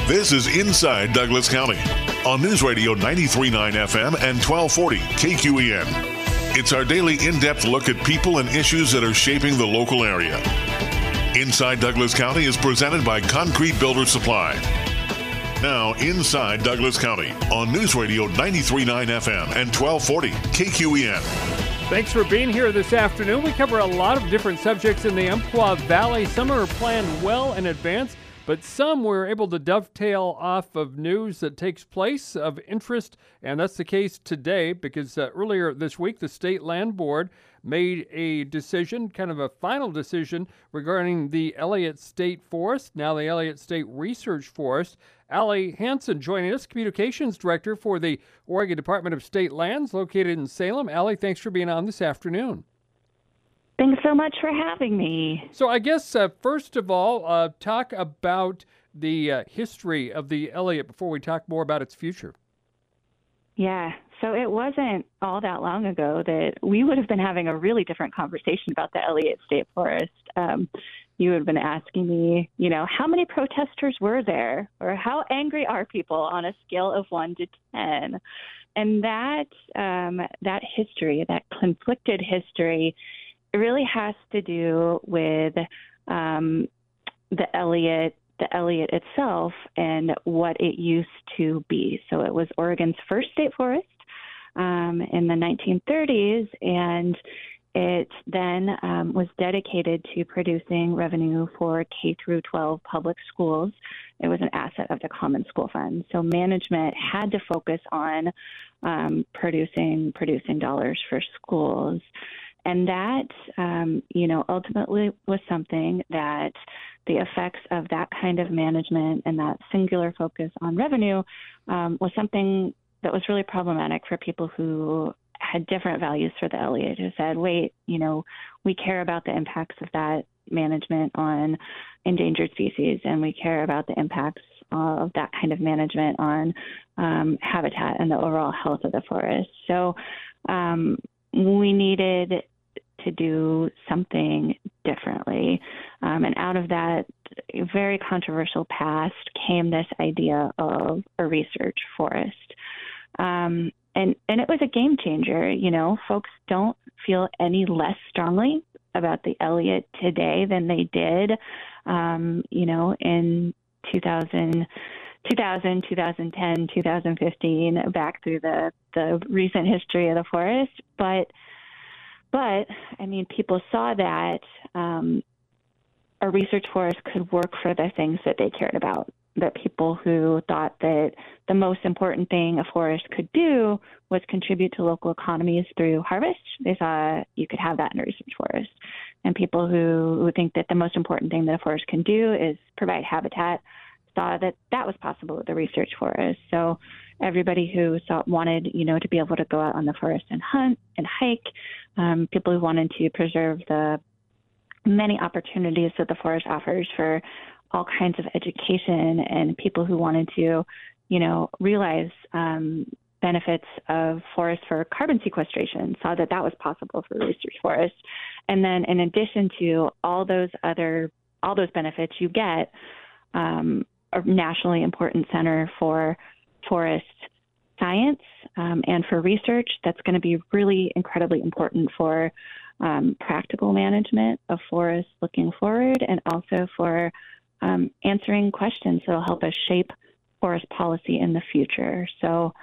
This is Inside Douglas County on News Radio 93.9 FM and 1240 KQEN. It's our daily in-depth look at people and issues that are shaping the local area. Inside Douglas County is presented by Concrete Builder Supply. Now, Inside Douglas County on News Radio 93.9 FM and 1240 KQEN. Thanks for being here this afternoon. We cover a lot of different subjects in the Umpqua Valley. Some are planned well in advance, but some we're able to dovetail off of news that takes place of interest, and that's the case today because earlier this week, the State Land Board made a decision, kind of a final decision, regarding the Elliott State Forest, now the Elliott State Research Forest. Allie Hansen joining us, Communications Director for the Oregon Department of State Lands located in Salem. Allie, thanks for being on this afternoon. Thanks so much for having me. So I guess, first of all, talk about the history of the Elliott before we talk more about its future. Yeah, so it wasn't all that long ago that we would have been having a really different conversation about the Elliott State Forest. You would have been asking me, how many protesters were there? Or how angry are people on a scale of 1 to 10? And that history, that conflicted history, it really has to do with the Elliott itself and what it used to be. So it was Oregon's first state forest in the 1930s, and it then was dedicated to producing revenue for K through 12 public schools. It was an asset of the Common School Fund. So management had to focus on producing dollars for schools. And that, ultimately was something that the effects of that kind of management and that singular focus on revenue was something that was really problematic for people who had different values for the Elliott, who said, wait, we care about the impacts of that management on endangered species, and we care about the impacts of that kind of management on habitat and the overall health of the forest. So we needed to do something differently. And out of that very controversial past came this idea of a research forest. And it was a game changer. Folks don't feel any less strongly about the Elliott today than they did, in 2000, 2010, 2015, back through the recent history of the forest. But people saw that a research forest could work for the things that they cared about, that people who thought that the most important thing a forest could do was contribute to local economies through harvest. They saw you could have that in a research forest. And people who think that the most important thing that a forest can do is provide habitat saw that that was possible with the research forest. So everybody who wanted, to be able to go out on the forest and hunt and hike, people who wanted to preserve the many opportunities that the forest offers for all kinds of education, and people who wanted to, realize benefits of forests for carbon sequestration saw that that was possible for research forests. And then in addition to all those benefits, you get a nationally important center for forest science and for research that's going to be really incredibly important for practical management of forests looking forward, and also for answering questions that will help us shape forest policy in the future. So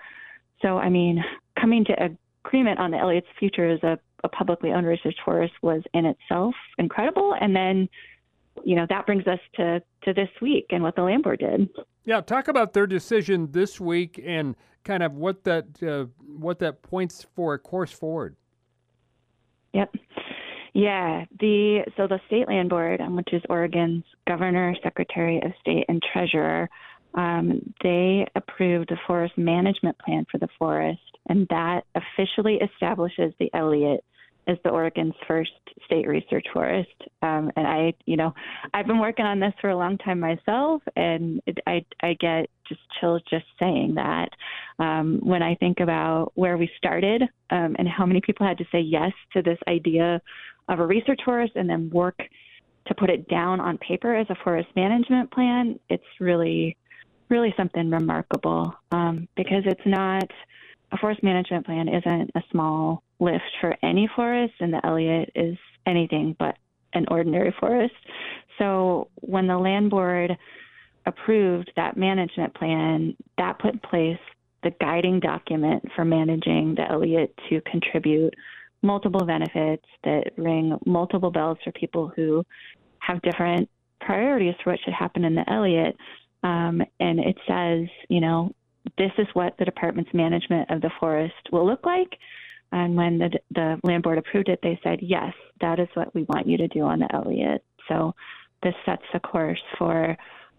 coming to agreement on the Elliott's future as a publicly owned research forest was in itself incredible. And then, that brings us to this week and what the Land Board did. Yeah, talk about their decision this week and kind of what that points for a course forward. Yep. Yeah. The State Land Board, which is Oregon's governor, secretary of state, and treasurer, they approved a forest management plan for the forest, and that officially establishes the Elliott as the Oregon's first state research forest. And I've been working on this for a long time myself, and I get just chills just saying that. When I think about where we started and how many people had to say yes to this idea of a research forest and then work to put it down on paper as a forest management plan, it's really really something remarkable, because it's not a forest management plan isn't a small lift for any forest, and the Elliott is anything but an ordinary forest. So when the land board approved that management plan, that put in place the guiding document for managing the Elliott to contribute multiple benefits that ring multiple bells for people who have different priorities for what should happen in the Elliott. And it says, this is what the department's management of the forest will look like. And when the land board approved it, they said, yes, that is what we want you to do on the Elliott. So this sets the course for,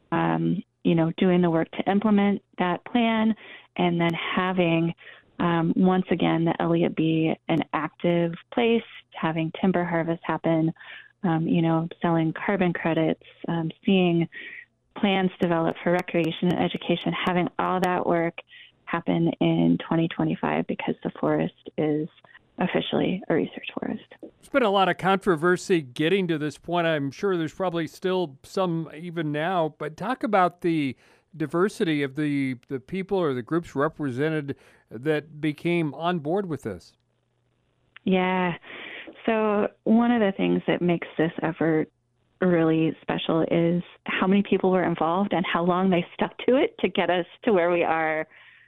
doing the work to implement that plan, and then having, once again, the Elliott be an active place, having timber harvest happen, selling carbon credits, seeing plans developed for recreation and education, having all that work happen in 2025 because the forest is officially a research forest. There's been a lot of controversy getting to this point. I'm sure there's probably still some even now, but talk about the diversity of the people or the groups represented that became on board with this. Yeah. So one of the things that makes this effort really special is how many people were involved and how long they stuck to it to get us to where we are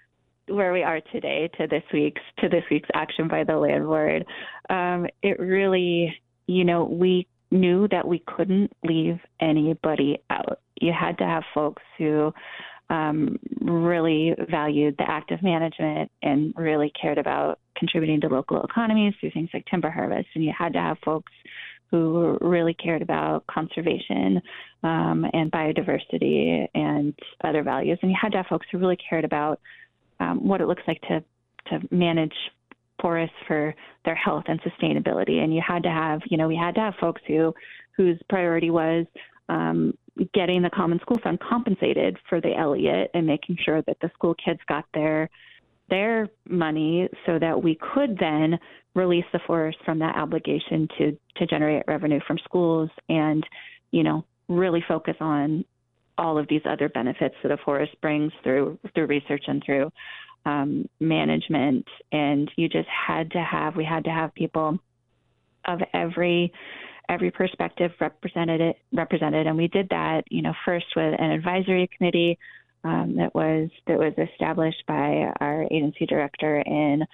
today, to this week's action by the land board. It really, we knew that we couldn't leave anybody out. You had to have folks who really valued the active management and really cared about contributing to local economies through things like timber harvest. And you had to have folks who really cared about conservation and biodiversity and other values. And you had to have folks who really cared about what it looks like to manage forests for their health and sustainability. And you had to have, we had to have folks whose priority was getting the Common School Fund compensated for the Elliott and making sure that the school kids got their money so that we could then release the forest from that obligation to generate revenue from schools and, really focus on all of these other benefits that a forest brings through research and through management. And we had to have people of every perspective represented. And we did that, first with an advisory committee that was established by our agency director in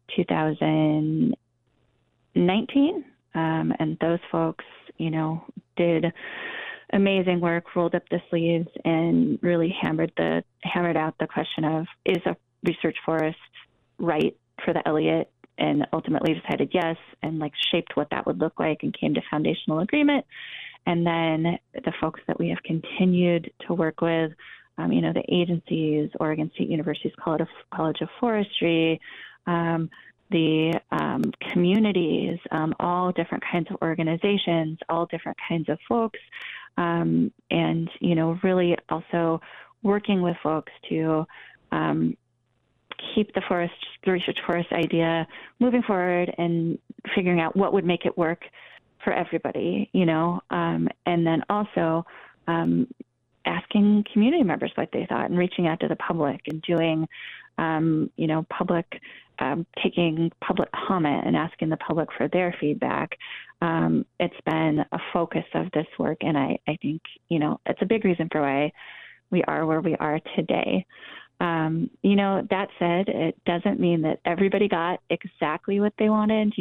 2019. And those folks, did amazing work, rolled up the sleeves, and really hammered out the question of, is a research forest right for the Elliott, and ultimately decided yes, and shaped what that would look like and came to foundational agreement. And then the folks that we have continued to work with, the agencies, Oregon State University's College of Forestry, the communities, all different kinds of organizations, all different kinds of folks, and, really also working with folks to keep the research forest idea moving forward and figuring out what would make it work for everybody, and then also asking community members what they thought and reaching out to the public and doing, taking public comment and asking the public for their feedback. It's been a focus of this work, and I think, it's a big reason for why we are where we are today. That said, it doesn't mean that everybody got exactly what they wanted.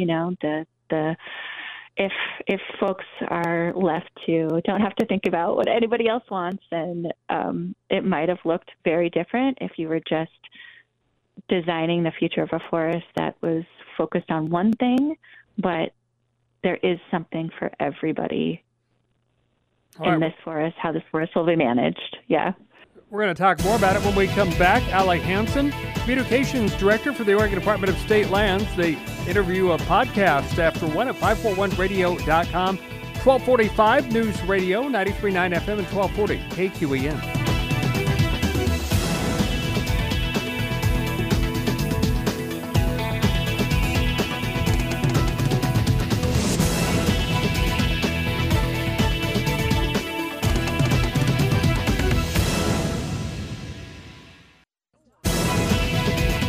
If folks are left to don't have to think about what anybody else wants, then it might have looked very different if you were just designing the future of a forest that was focused on one thing, but there is something for everybody in this forest, how this forest will be managed. Yeah. We're going to talk more about it when we come back. Allie Hansen, Communications Director for the Oregon Department of State Lands. They interview a podcast after 1 at 541radio.com. 1245 News Radio, 93.9 FM and 1240 KQEN.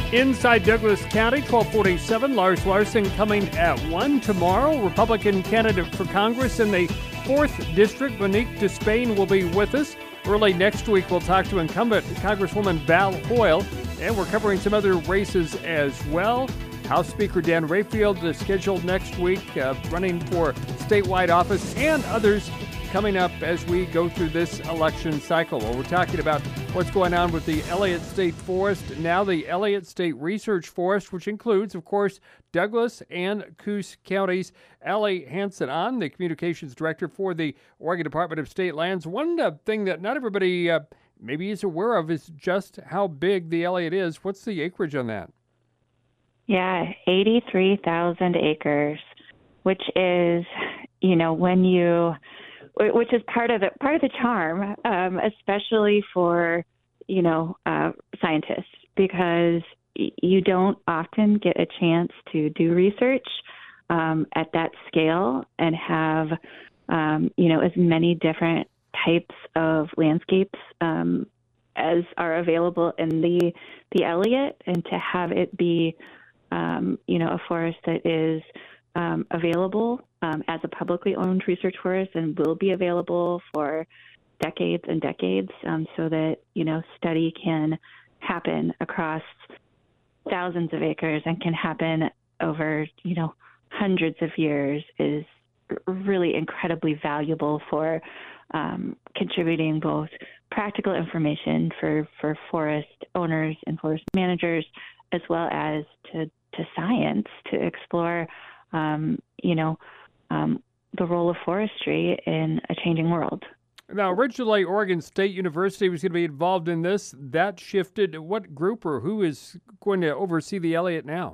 Inside Douglas County, 1247, Lars Larson coming at 1 tomorrow. Republican candidate for Congress in the 4th District, Monique Despain, will be with us. Early next week, we'll talk to incumbent Congresswoman Val Hoyle, and we're covering some other races as well. House Speaker Dan Rayfield is scheduled next week, running for statewide office, and others coming up as we go through this election cycle. Well, we're talking about what's going on with the Elliott State Forest, now the Elliott State Research Forest, which includes, of course, Douglas and Coos counties. Allie Hanson, the communications director for the Oregon Department of State Lands. One thing that not everybody maybe is aware of is just how big the Elliott is. What's the acreage on that? Yeah, 83,000 acres, which is, which is part of the charm, especially for, scientists, because you don't often get a chance to do research at that scale and have, as many different types of landscapes as are available in the Elliott, and to have it be, a forest that is available as a publicly owned research forest and will be available for decades and decades, so that, study can happen across thousands of acres and can happen over, hundreds of years, is really incredibly valuable for contributing both practical information for forest owners and forest managers, as well as to science, to explore, the role of forestry in a changing world. Now, originally, Oregon State University was going to be involved in this. That shifted. What group or who is going to oversee the Elliott now?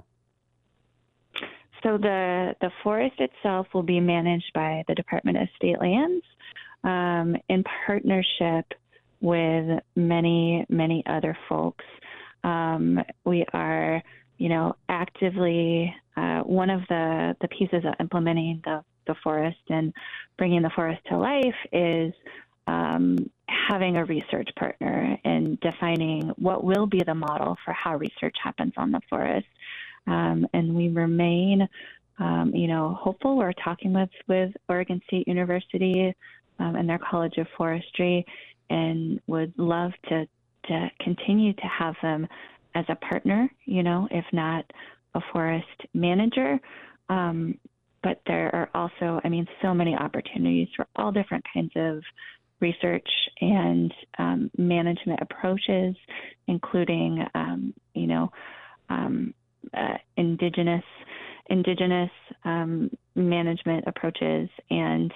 So the forest itself will be managed by the Department of State Lands in partnership with many, many other folks. We are, actively one of the pieces of implementing the forest and bringing the forest to life is having a research partner and defining what will be the model for how research happens on the forest. And we remain, hopeful. We're talking with Oregon State University and their College of Forestry, and would love to continue to have them as a partner, if not a forest manager. But there are also, so many opportunities for all different kinds of research and management approaches, including, indigenous management approaches and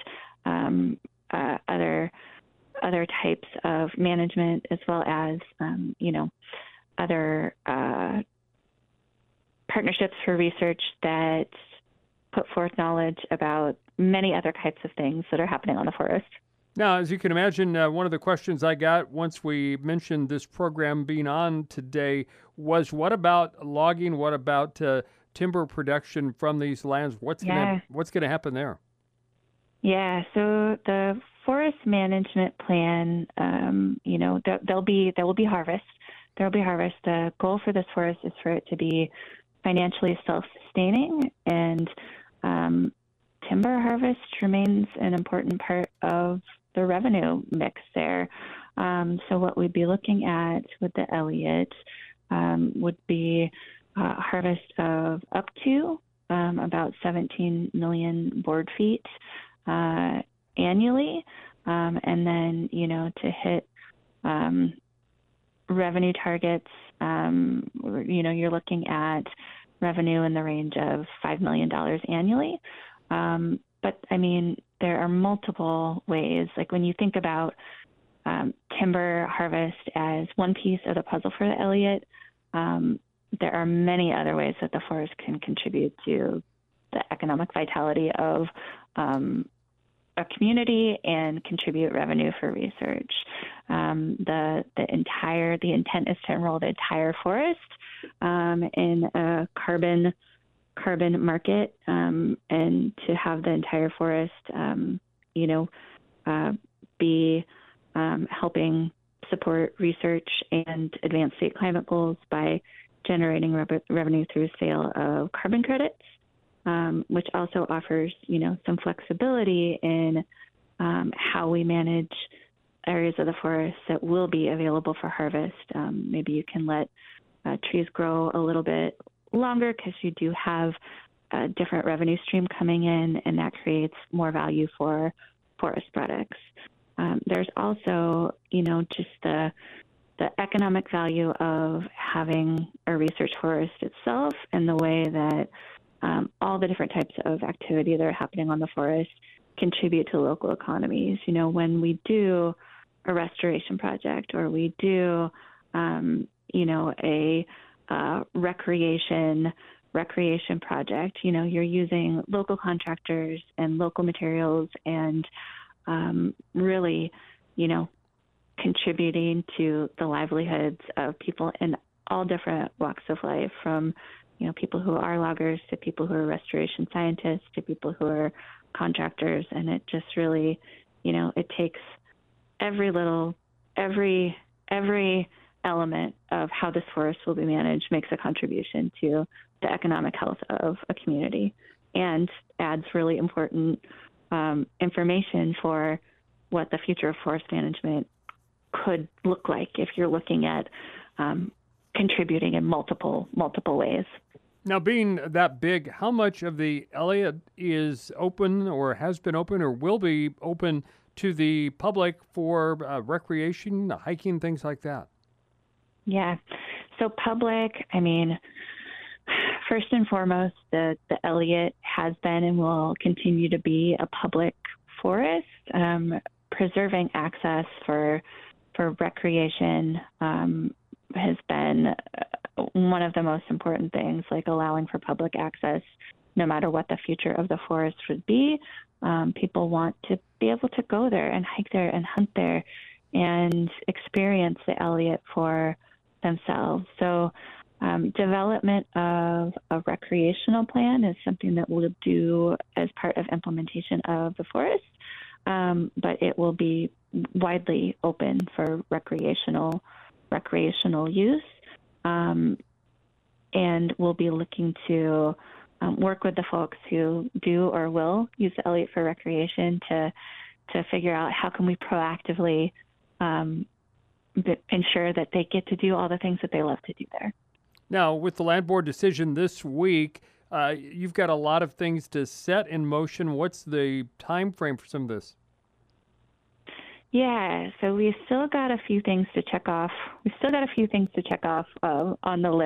other types of management, as well as, other partnerships for research that put forth knowledge about many other types of things that are happening on the forest. Now, as you can imagine, one of the questions I got once we mentioned this program being on today was, what about logging? What about timber production from these lands? What's going to happen there? Yeah, so the forest management plan, there will be harvest. There will be harvest. The goal for this forest is for it to be financially self-sustaining, and timber harvest remains an important part of the revenue mix there. So what we'd be looking at with the Elliott would be harvest of up to about 17 million board feet annually, and then, to hit revenue targets, you're looking at revenue in the range of $5 million annually. But there are multiple ways. Like when you think about timber harvest as one piece of the puzzle for the Elliott, there are many other ways that the forest can contribute to the economic vitality of a community and contribute revenue for research. The intent is to enroll the entire forest in a carbon market, and to have the entire forest, be helping support research and advance state climate goals by generating revenue through sale of carbon credits, which also offers, some flexibility in how we manage areas of the forest that will be available for harvest. Maybe you can let trees grow a little bit longer because you do have a different revenue stream coming in, and that creates more value for forest products. There's also, just the economic value of having a research forest itself, and the way that all the different types of activity that are happening on the forest contribute to local economies. When we do a restoration project, or we do, a recreation project, you're using local contractors and local materials, and really, contributing to the livelihoods of people in all different walks of life, from, people who are loggers to people who are restoration scientists to people who are contractors. And it just really, it takes every element of how this forest will be managed makes a contribution to the economic health of a community, and adds really important information for what the future of forest management could look like if you're looking at contributing in multiple ways. Now, being that big, how much of the Elliott is open, or has been open, or will be open to the public for recreation, hiking, things like that? Yeah. So public, first and foremost, the Elliott has been and will continue to be a public forest. Preserving access for recreation has been one of the most important things, like allowing for public access no matter what the future of the forest would be. People want to be able to go there and hike there and hunt there and experience the Elliott for themselves. So development of a recreational plan is something that we'll do as part of implementation of the forest, but it will be widely open for recreational use. And we'll be looking to work with the folks who do or will use the Elliott for recreation to figure out how can we proactively ensure that they get to do all the things that they love to do there. Now, with the land board decision this week, you've got a lot of things to set in motion. What's the time frame for some of this? Yeah, so we've still got a few things to check off. On the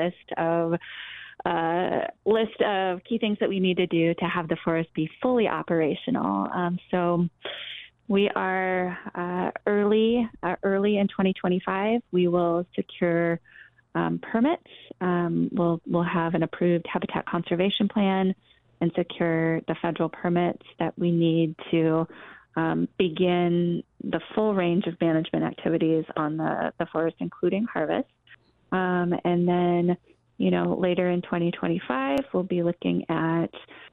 list of key things that we need to do to have the forest be fully operational. So we are early in 2025. We will secure permits. We'll have an approved habitat conservation plan and secure the federal permits that we need to begin the full range of management activities on the forest, including harvest. And then, later in 2025, we'll be looking at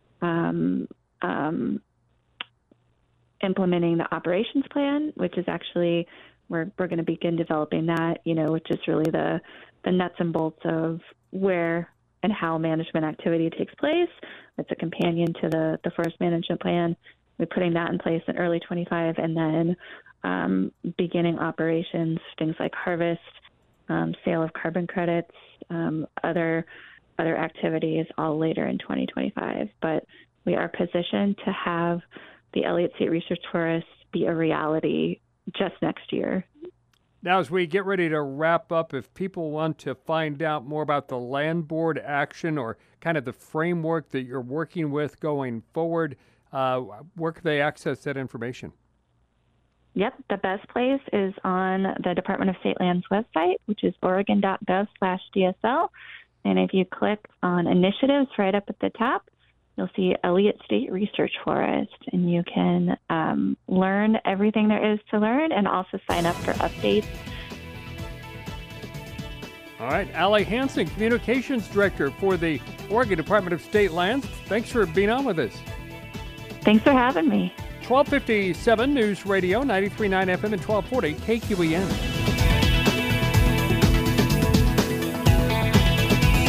implementing the operations plan, which is actually, we're going to begin developing that, which is really the nuts and bolts of where and how management activity takes place. It's a companion to the forest management plan. We're putting that in place in early 25, and then beginning operations, things like harvest, sale of carbon credits, other activities, all later in 2025. But we are positioned to have the Elliott State Research Forest be a reality just next year. Now, as we get ready to wrap up, if people want to find out more about the land board action, or kind of the framework that you're working with going forward, where can they access that information? Yep, the best place is on the Department of State Lands website, which is oregon.gov/DSL. And if you click on initiatives right up at the top, you'll see Elliott State Research Forest, and you can learn everything there is to learn, and also sign up for updates. All right, Allie Hansen, Communications Director for the Oregon Department of State Lands. Thanks for being on with us. Thanks for having me. 1257 News Radio, 93.9 FM and 1240 KQEN.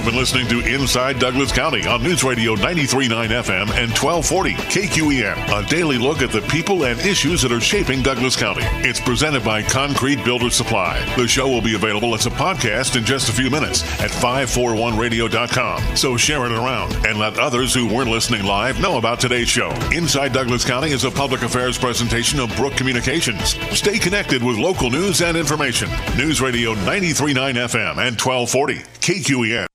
been listening to Inside Douglas County on News Radio 93.9 FM and 1240 KQEN, a daily look at the people and issues that are shaping Douglas County. It's presented by Concrete Builder Supply. The show will be available as a podcast in just a few minutes at 541radio.com. So share it around and let others who weren't listening live know about today's show. Inside Douglas County is a public affairs presentation of Brook Communications. Stay connected with local news and information. News Radio 93.9 FM and 1240 KQEN.